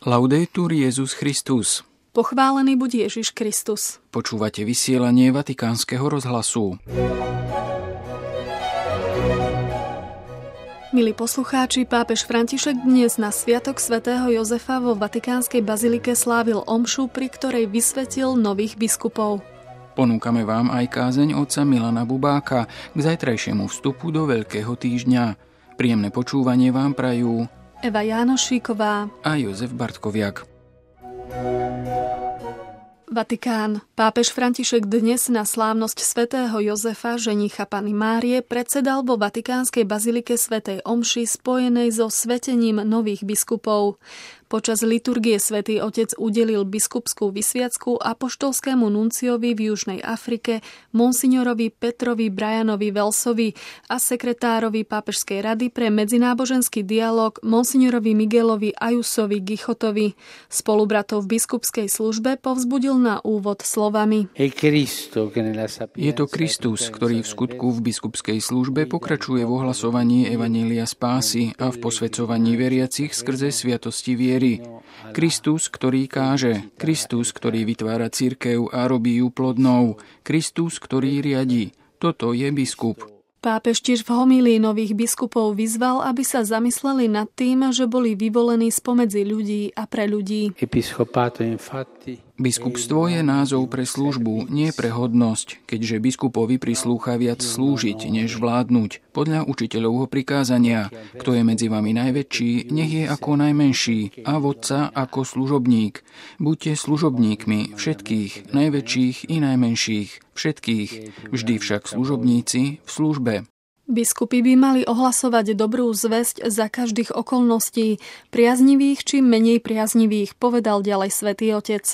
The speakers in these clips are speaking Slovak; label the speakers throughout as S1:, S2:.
S1: Laudetur Jesus Christus.
S2: Pochválený buď Ježiš Kristus.
S1: Počúvate vysielanie Vatikánskeho rozhlasu.
S2: Milí poslucháči, pápež František dnes na sviatok svätého Jozefa vo Vatikánskej bazilike slávil omšu, pri ktorej vysvetil nových biskupov.
S1: Ponúkame vám aj kázeň otca Milana Bubáka k zajtrajšiemu vstupu do Veľkého týždňa. Príjemné počúvanie vám prajú
S2: Eva Jánošíková
S1: a Jozef Bartkoviak.
S2: Vatikán. Pápež František dnes na slávnosť svätého Jozefa, ženicha Panny Márie, predsedal vo Vatikánskej bazilike svätej omši spojenej so svetením nových biskupov. Počas liturgie svätý Otec udelil biskupskú vysviacku apoštolskému nunciovi v Južnej Afrike, monsignorovi Petrovi Brianovi Welsovi a sekretárovi Pápežskej rady pre medzináboženský dialog monsignorovi Miguelovi Ajusovi Gichotovi. Spolubratov v biskupskej službe povzbudil na úvod slovami:
S1: Je to Kristus, ktorý v skutku v biskupskej službe pokračuje v ohlasovaní evanjelia spásy a v posväcovaní veriacich skrze sviatosti viery. Kristus, ktorý káže, Kristus, ktorý vytvára cirkev a robí ju plodnou, Kristus, ktorý riadi. Toto je biskup.
S2: Pápež tiež v homílii nových biskupov vyzval, aby sa zamysleli nad tým, že boli vyvolení spomedzi ľudí a pre ľudí.
S1: Biskupstvo je názov pre službu, nie pre hodnosť, keďže biskupovi prislúcha viac slúžiť, než vládnuť, podľa učiteľovho prikázania. Kto je medzi vami najväčší, nech je ako najmenší, a vodca ako služobník. Buďte služobníkmi všetkých, najväčších i najmenších, všetkých, vždy však služobníci v službe.
S2: Biskupy by mali ohlasovať dobrú zvesť za každých okolností, priaznivých či menej priaznivých, povedal ďalej svätý Otec.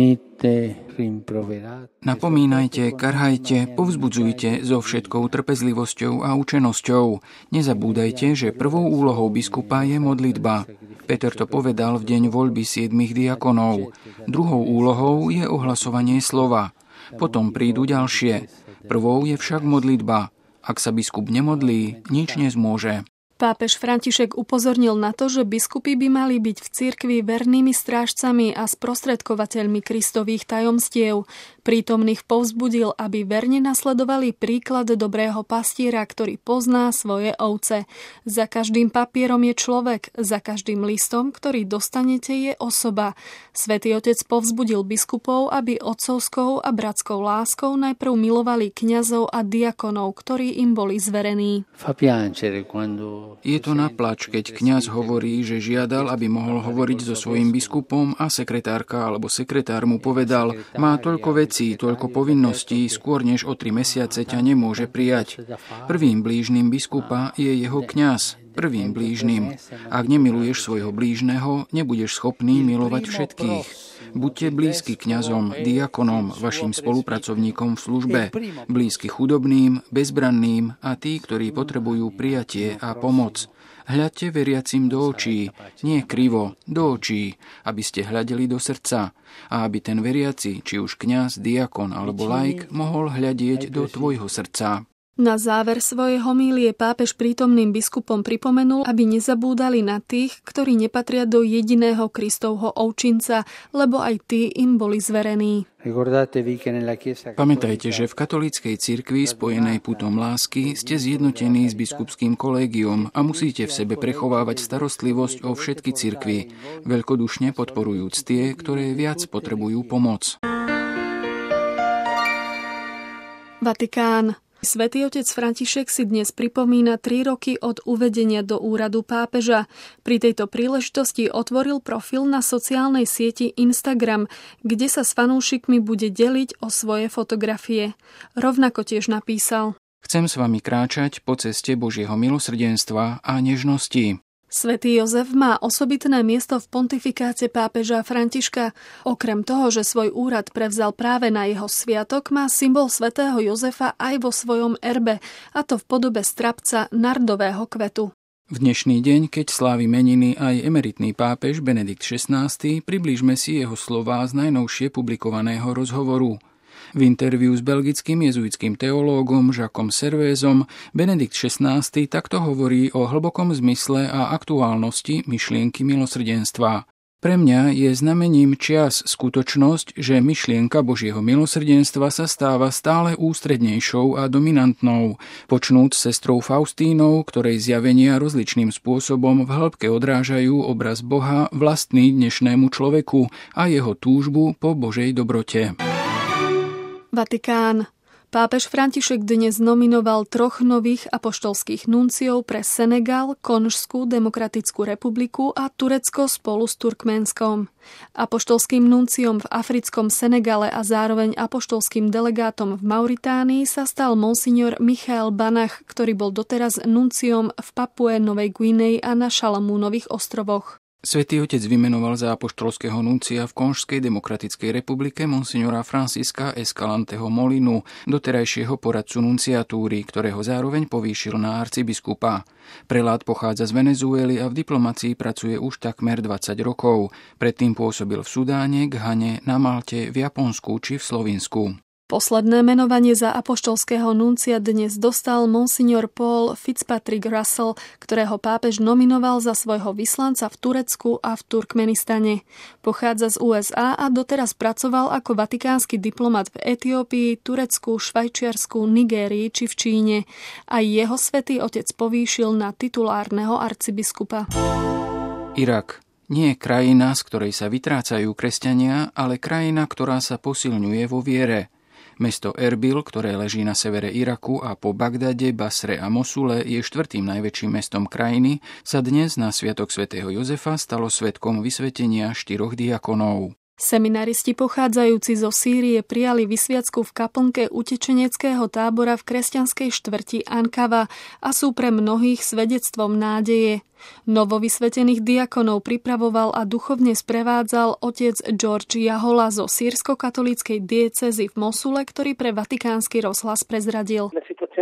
S1: Napomínajte, karhajte, povzbudzujte so všetkou trpezlivosťou a učenosťou. Nezabúdajte, že prvou úlohou biskupa je modlitba. Peter to povedal v deň voľby 7 diakonov. Druhou úlohou je ohlasovanie slova. Potom prídu ďalšie. Prvou je však modlitba. Ak sa biskup nemodlí, nič nezmôže.
S2: Pápež František upozornil na to, že biskupy by mali byť v cirkvi vernými strážcami a sprostredkovateľmi Kristových tajomstiev. Prítomných povzbudil, aby verne nasledovali príklad dobrého pastiera, ktorý pozná svoje ovce. Za každým papierom je človek, za každým listom, ktorý dostanete, je osoba. Svätý Otec povzbudil biskupov, aby otcovskou a bratskou láskou najprv milovali kňazov a diakonov, ktorí im boli zverení.
S1: Je to na plač, keď kňaz hovorí, že žiadal, aby mohol hovoriť so svojím biskupom a sekretárka alebo sekretár mu povedal: má toľko vecí, toľko povinností, skôr než o 3 mesiace ťa nemôže prijať. Prvým blížnym biskupa je jeho kňaz. Prvým blížnym. Ak nemiluješ svojho blížneho, nebudeš schopný milovať všetkých. Buďte blízky kňazom, diakonom, vašim spolupracovníkom v službe, blízky chudobným, bezbranným a tí, ktorí potrebujú prijatie a pomoc. Hľadte veriacim do očí, nie krivo, do očí, aby ste hľadeli do srdca a aby ten veriaci, či už kňaz, diakon alebo laik, mohol hľadieť do tvojho srdca.
S2: Na záver svojej homílie pápež prítomným biskupom pripomenul, aby nezabúdali na tých, ktorí nepatria do jediného Kristovho ovčinca, lebo aj tí im boli zverení.
S1: Pamätajte, že v katolíckej cirkvi spojenej putom lásky ste zjednotení s biskupským kolégiom a musíte v sebe prechovávať starostlivosť o všetky cirkvi, veľkodušne podporujúc tie, ktoré viac potrebujú pomoc.
S2: Vatikán. Svätý Otec František si dnes pripomína 3 roky od uvedenia do úradu pápeža. Pri tejto príležitosti otvoril profil na sociálnej sieti Instagram, kde sa s fanúšikmi bude deliť o svoje fotografie. Rovnako tiež napísal:
S1: Chcem s vami kráčať po ceste Božieho milosrdenstva a nežnosti.
S2: Svätý Jozef má osobitné miesto v pontifikáte pápeža Františka. Okrem toho, že svoj úrad prevzal práve na jeho sviatok, má symbol svätého Jozefa aj vo svojom erbe, a to v podobe strapca nardového kvetu.
S1: V dnešný deň, keď slávi meniny aj emeritný pápež Benedikt XVI, priblížme si jeho slová z najnovšie publikovaného rozhovoru. V interviu s belgickým jezuitským teológom Jacquesom Servézom Benedikt XVI takto hovorí o hlbokom zmysle a aktuálnosti myšlienky milosrdenstva. Pre mňa je znamením čias skutočnosť, že myšlienka Božieho milosrdenstva sa stáva stále ústrednejšou a dominantnou, počnúc sestrou Faustínou, ktorej zjavenia rozličným spôsobom v hĺbke odrážajú obraz Boha vlastný dnešnému človeku a jeho túžbu po Božej dobrote.
S2: Vatikán. Pápež František dnes nominoval 3 nových apoštolských nunciov pre Senegal, Konžskú demokratickú republiku a Turecko spolu s Turkménskom. Apoštolským nunciom v africkom Senegale a zároveň apoštolským delegátom v Mauritánii sa stal monsignor Michael Banach, ktorý bol doteraz nunciom v Papue Novej Guinei a na Šalamúnových ostrovoch.
S1: Svätý Otec vymenoval za apoštolského nuncia v Konžskej demokratickej republike monsignora Francisca Escalanteho Molinu, doterajšieho poradcu nunciatúry, ktorého zároveň povýšil na arcibiskupa. Prelát pochádza z Venezuely a v diplomácii pracuje už takmer 20 rokov. Predtým pôsobil v Sudáne, Ghane, na Malte, v Japonsku či v Slovinsku.
S2: Posledné menovanie za apoštolského nuncia dnes dostal monsignor Paul Fitzpatrick Russell, ktorého pápež nominoval za svojho vyslanca v Turecku a v Turkmenistane. Pochádza z USA a doteraz pracoval ako vatikánsky diplomat v Etiópii, Turecku, Švajčiarsku, Nigérii či v Číne. A jeho svätý Otec povýšil na titulárneho arcibiskupa.
S1: Irak. Nie je krajina, z ktorej sa vytrácajú kresťania, ale krajina, ktorá sa posilňuje vo viere. Mesto Erbil, ktoré leží na severe Iraku a po Bagdade, Basre a Mosule je 4. najväčším mestom krajiny, sa dnes na sviatok svätého Jozefa stalo svedkom vysvetenia 4 diakonov.
S2: Seminaristi pochádzajúci zo Sýrie prijali vysviacku v kaplnke utečeneckého tábora v kresťanskej štvrti Ankava a sú pre mnohých svedectvom nádeje. Novovysvetených diakonov pripravoval a duchovne sprevádzal otec George Jahola zo sýrsko-katolíckej diecézy v Mosule, ktorý pre Vatikánsky rozhlas prezradil.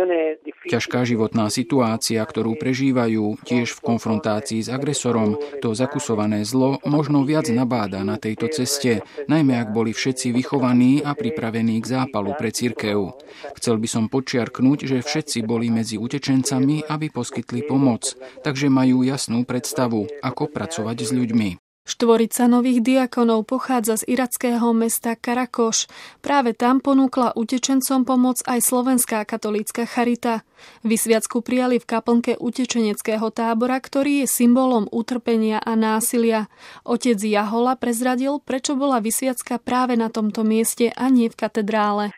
S1: Ťažká životná situácia, ktorú prežívajú, tiež v konfrontácii s agresorom, to zakusované zlo možno viac nabáda na tejto ceste, najmä ak boli všetci vychovaní a pripravení k zápalu pre cirkev. Chcel by som podčiarknúť, že všetci boli medzi utečencami, aby poskytli pomoc, takže majú jasnú predstavu, ako pracovať s ľuďmi.
S2: 4 nových diakonov pochádza z irackého mesta Karakoš. Práve tam ponúkla utečencom pomoc aj Slovenská katolícka charita. Vysviacku prijali v kaplnke utečeneckého tábora, ktorý je symbolom utrpenia a násilia. Otec Jahola prezradil, prečo bola vysviacka práve na tomto mieste a nie v katedrále.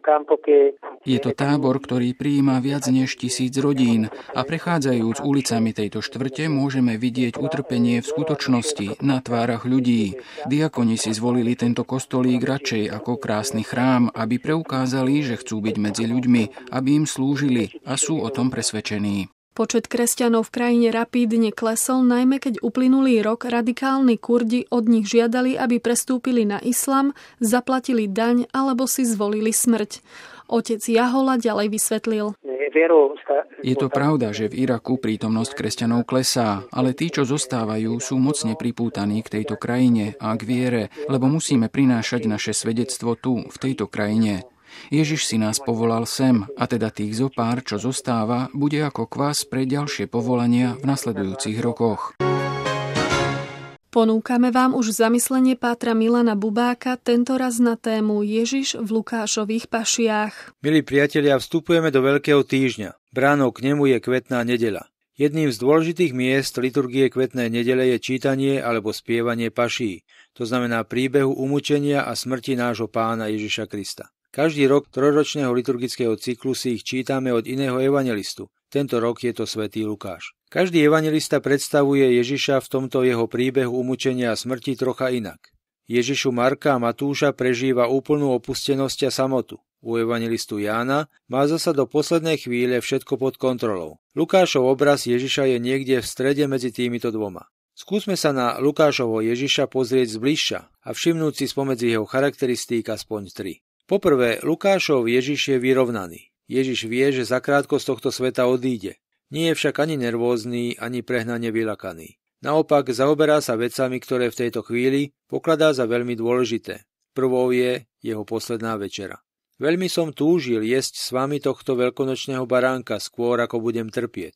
S1: Je to tábor, ktorý prijíma viac než 1000 rodín a prechádzajúc ulicami tejto štvrte môžeme vidieť utrpenie v skutočnosti na tvárach ľudí. Diakoni si zvolili tento kostolík radšej ako krásny chrám, aby preukázali, že chcú byť medzi ľuďmi, aby im slúžili a sú o tom presvedčení.
S2: Počet kresťanov v krajine rapídne klesol, najmä keď uplynulý rok radikálni Kurdi od nich žiadali, aby prestúpili na islam, zaplatili daň alebo si zvolili smrť. Otec Jahola ďalej vysvetlil.
S1: Je to pravda, že v Iraku prítomnosť kresťanov klesá, ale tí, čo zostávajú, sú mocne pripútaní k tejto krajine a k viere, lebo musíme prinášať naše svedectvo tu, v tejto krajine. Ježiš si nás povolal sem, a teda tých zopár, čo zostáva, bude ako kvás pre ďalšie povolania v nasledujúcich rokoch.
S2: Ponúkame vám už zamyslenie pátra Milana Bubáka, tentoraz na tému Ježiš v Lukášových pašiách.
S3: Milí priatelia, vstupujeme do Veľkého týždňa. Bránou k nemu je kvetná nedeľa. Jedným z dôležitých miest liturgie kvetnej nedele je čítanie alebo spievanie paší, to znamená príbehu umúčenia a smrti nášho Pána Ježiša Krista. Každý rok trojročného liturgického cyklu si ich čítame od iného evangelistu. Tento rok je to svätý Lukáš. Každý evangelista predstavuje Ježiša v tomto jeho príbehu umúčenia a smrti trocha inak. Ježišu Marka a Matúša prežíva úplnú opustenosť a samotu. U evangelistu Jána má zasa do poslednej chvíle všetko pod kontrolou. Lukášov obraz Ježiša je niekde v strede medzi týmito dvoma. Skúsme sa na Lukášovho Ježiša pozrieť zbližša a všimnúť si spomedzi jeho charakteristík aspoň 3. Poprvé, Lukášov Ježiš je vyrovnaný. Ježiš vie, že zakrátko z tohto sveta odíde. Nie je však ani nervózny, ani prehnane vylakaný. Naopak, zaoberá sa vecami, ktoré v tejto chvíli pokladá za veľmi dôležité. Prvou je jeho posledná večera. Veľmi som túžil jesť s vami tohto veľkonočného baránka skôr, ako budem trpieť.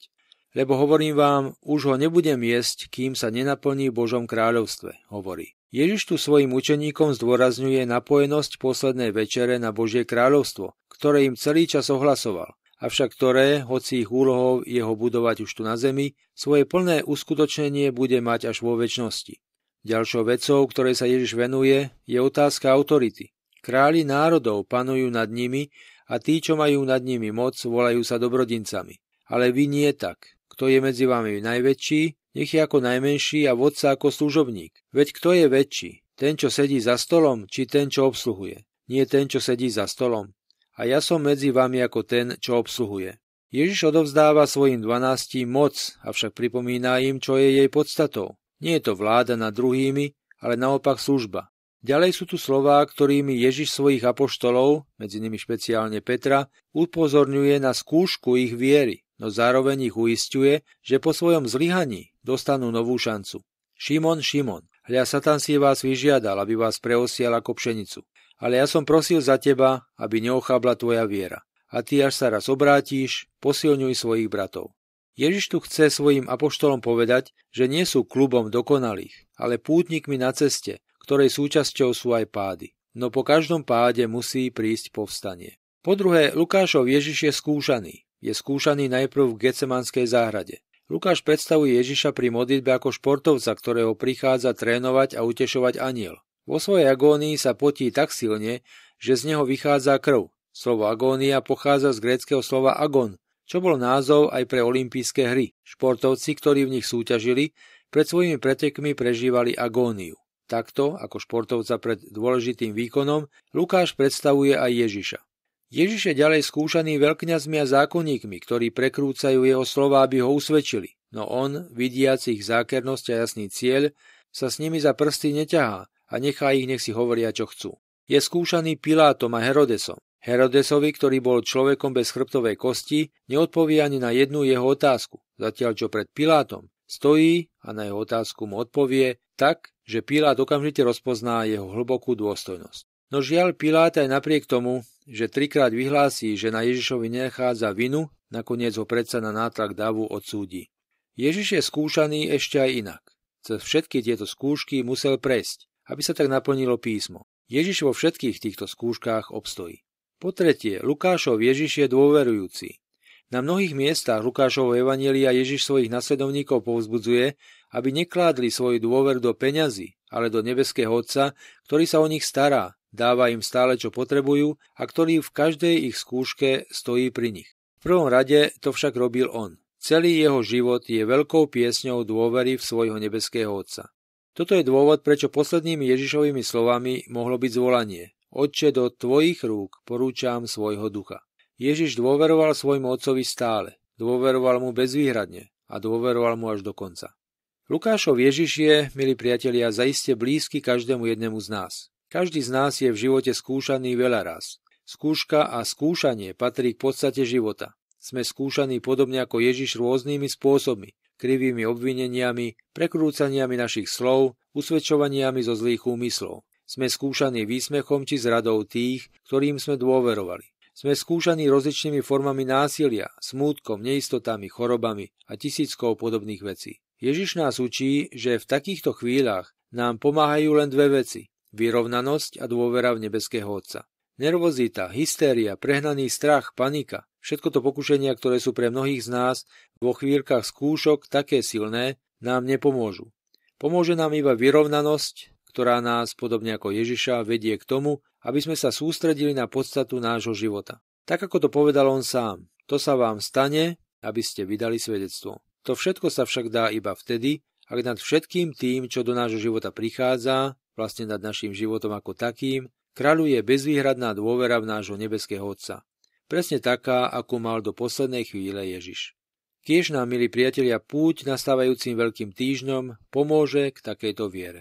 S3: Lebo hovorím vám, už ho nebudem jesť, kým sa nenaplní v Božom kráľovstve, hovorí. Ježiš tu svojim učeníkom zdôrazňuje napojenosť poslednej večere na Božie kráľovstvo, ktoré im celý čas ohlasoval, avšak ktoré, hoci ich úlohou jeho budovať už tu na zemi, svoje plné uskutočnenie bude mať až vo večnosti. Ďalšou vecou, ktorej sa Ježiš venuje, je otázka autority. Králi národov panujú nad nimi a tí, čo majú nad nimi moc, volajú sa dobrodincami. Ale vy nie tak. Kto je medzi vami najväčší, nech je ako najmenší a vodca ako služobník. Veď kto je väčší? Ten, čo sedí za stolom, či ten, čo obsluhuje? Nie ten, čo sedí za stolom. A ja som medzi vami ako ten, čo obsluhuje. Ježiš odovzdáva svojim 12 moc, avšak pripomína im, čo je jej podstatou. Nie je to vláda nad druhými, ale naopak služba. Ďalej sú tu slová, ktorými Ježiš svojich apoštolov, medzi nimi špeciálne Petra, upozorňuje na skúšku ich viery, no zároveň ich uisťuje, že po svojom zlyhaní dostanú novú šancu. Šimon, Šimon, hľa Satan si vás vyžiadal, aby vás preosial ako pšenicu. Ale ja som prosil za teba, aby neochabla tvoja viera. A ty, až sa raz obrátiš, posilňuj svojich bratov. Ježiš tu chce svojim apoštolom povedať, že nie sú klubom dokonalých, ale pútnikmi na ceste, ktorej súčasťou sú aj pády. No po každom páde musí prísť povstanie. Po druhé, Lukášov Ježiš je skúšaný. Je skúšaný najprv v Getsemanskej záhrade. Lukáš predstavuje Ježiša pri modlitbe ako športovca, ktorého prichádza trénovať a utešovať anjel. Vo svojej agónii sa potí tak silne, že z neho vychádza krv. Slovo agónia pochádza z gréckeho slova agon, čo bol názov aj pre olympijské hry. Športovci, ktorí v nich súťažili, pred svojimi pretekmi prežívali agóniu. Takto, ako športovca pred dôležitým výkonom, Lukáš predstavuje aj Ježiša. Ježiš je ďalej skúšaný veľkňazmi a zákonníkmi, ktorí prekrúcajú jeho slová, aby ho usvedčili. No on, vidiac ich zákernosť a jasný cieľ, sa s nimi za prsty neťahá a nechá ich, nech si hovoria, čo chcú. Je skúšaný Pilátom a Herodesom. Herodesovi, ktorý bol človekom bez chrbtovej kosti, neodpovie ani na jednu jeho otázku, zatiaľ čo pred Pilátom stojí a na jeho otázku mu odpovie tak, že Pilát okamžite rozpozná jeho hlbokú dôstojnosť. No žiaľ, Pilát aj napriek tomu, že 3-krát vyhlásí, že na Ježišovi nenachádza vinu, nakoniec ho predsa na nátlak davu odsúdi. Ježiš je skúšaný ešte aj inak. Cez všetky tieto skúšky musel prejsť, aby sa tak naplnilo písmo. Ježiš vo všetkých týchto skúškach obstojí. Po tretie, Lukášov Ježiš je dôverujúci. Na mnohých miestach Lukášovho evanjelia Ježiš svojich nasledovníkov povzbudzuje, aby nekládli svoju dôveru do peňazí, ale do nebeského Otca, ktorý sa o nich stará, dáva im stále, čo potrebujú a ktorý v každej ich skúške stojí pri nich. V prvom rade to však robil on. Celý jeho život je veľkou piesňou dôvery v svojho nebeského Otca. Toto je dôvod, prečo poslednými Ježišovými slovami mohlo byť zvolanie: Otče, do tvojich rúk porúčam svojho ducha. Ježiš dôveroval svojmu Otcovi stále, dôveroval mu bezvýhradne a dôveroval mu až do konca. Lukášov Ježiš je, milí priatelia, zaiste blízky každému jednému z nás. Každý z nás je v živote skúšaný veľa raz. Skúška a skúšanie patrí k podstate života. Sme skúšaní podobne ako Ježiš rôznymi spôsobmi, krivými obvineniami, prekrúcaniami našich slov, usvedčovaniami zo zlých úmyslov. Sme skúšaní výsmechom či zradou tých, ktorým sme dôverovali. Sme skúšaní rozličnými formami násilia, smútkom, neistotami, chorobami a tisíckou podobných vecí. Ježiš nás učí, že v takýchto chvíľach nám pomáhajú len dve veci: vyrovnanosť a dôvera v nebeského Otca. Nervozita, hystéria, prehnaný strach, panika, všetko to pokušenia, ktoré sú pre mnohých z nás vo chvíľkach skúšok také silné, nám nepomôžu. Pomôže nám iba vyrovnanosť, ktorá nás, podobne ako Ježiša, vedie k tomu, aby sme sa sústredili na podstatu nášho života. Tak ako to povedal on sám: to sa vám stane, aby ste vydali svedectvo. To všetko sa však dá iba vtedy, ak nad všetkým tým, čo do nášho života prichádza, vlastne nad našim životom ako takým, kráľuje bezvýhradná dôvera v nášho nebeského Otca. Presne taká, akú mal do poslednej chvíle Ježiš. Tiež nám, milí priatelia, púť nastávajúcim Veľkým týždňom pomôže k takejto viere.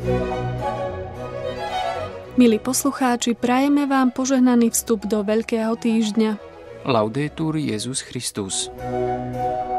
S2: Milí poslucháči, prajeme vám požehnaný vstup do Veľkého týždňa.
S1: Laudetur Jesus Christus.